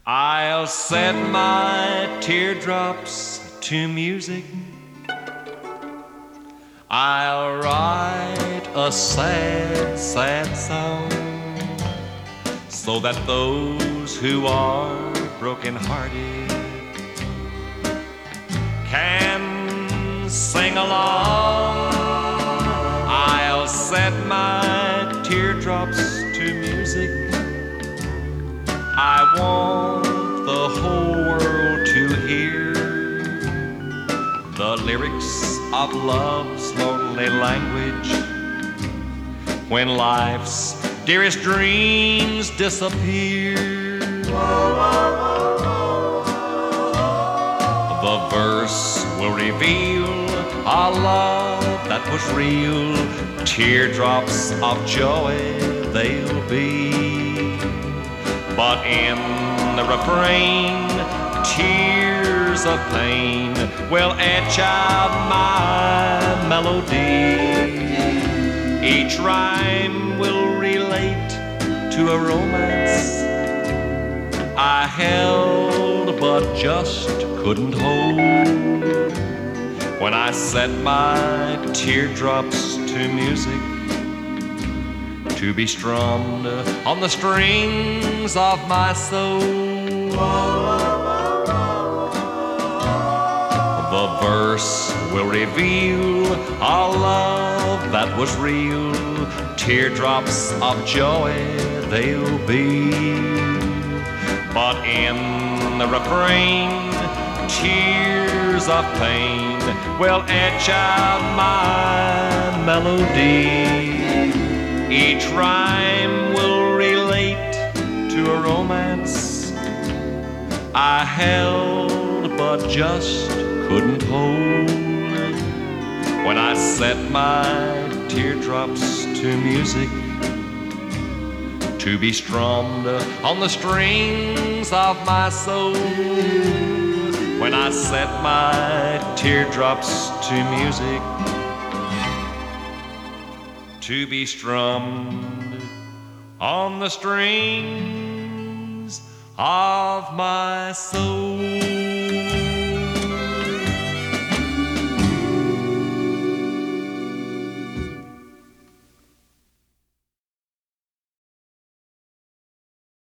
I'll set my teardrops to music. I'll write a sad, sad song so that those who are broken-hearted can sing along. I'll set my teardrops to music. I want the whole world to hear the lyrics of love's lonely language. When life's dearest dreams disappear, the verse will reveal a love that was real. Teardrops of joy they'll be, but in the refrain, tears of pain will etch out my melody. Each rhyme will relate to a romance I held but just couldn't hold. When I set my teardrops to music, to be strummed on the strings of my soul, the verse will reveal a love that was real. Teardrops of joy they'll be, but in the refrain, tears of pain will etch out my melody. Each rhyme will relate to a romance I held but just couldn't hold. When I set my teardrops to music, to be strummed on the strings of my soul. When I set my teardrops to music, to be strummed on the strings of my soul.